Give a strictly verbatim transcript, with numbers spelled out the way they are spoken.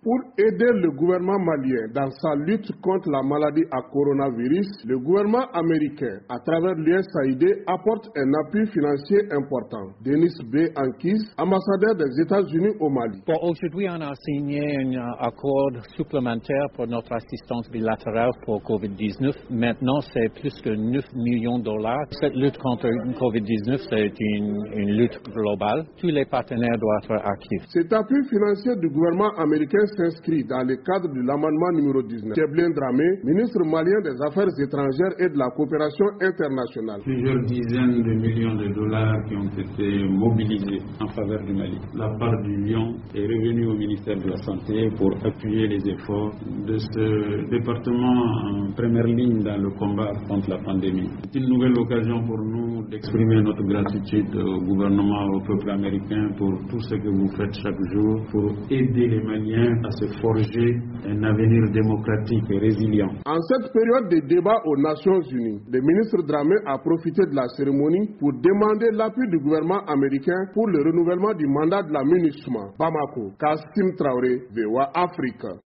Pour aider le gouvernement malien dans sa lutte contre la maladie à coronavirus, le gouvernement américain, à travers l'U S A I D, apporte un appui financier important. Denis B. Ankis, ambassadeur des États-Unis au Mali. Bon, aujourd'hui, on a signé un accord supplémentaire pour notre assistance bilatérale pour covid dix-neuf. Maintenant, c'est plus que neuf millions de dollars. Cette lutte contre covid dix-neuf, c'est une, une lutte globale. Tous les partenaires doivent être actifs. Cet appui financier du gouvernement américain s'inscrit dans le cadre de l'amendement numéro dix-neuf. Cheblin Dramé, ministre malien des Affaires étrangères et de la coopération internationale. Plusieurs dizaines de millions de dollars qui ont été mobilisés en faveur du Mali. La part du lion est revenue au ministère de la Santé pour appuyer les efforts de ce département en première ligne dans le combat contre la pandémie. C'est une nouvelle occasion pour nous d'exprimer notre gratitude au gouvernement, au peuple américain pour tout ce que vous faites chaque jour pour aider les Maliens à se forger un avenir démocratique et résilient. En cette période de débat aux Nations Unies, le ministre Dramé a profité de la cérémonie pour demander l'appui du gouvernement américain pour le renouvellement du mandat de la MINUSMA. Bamako, Kassim Traoré, V O A Afrique.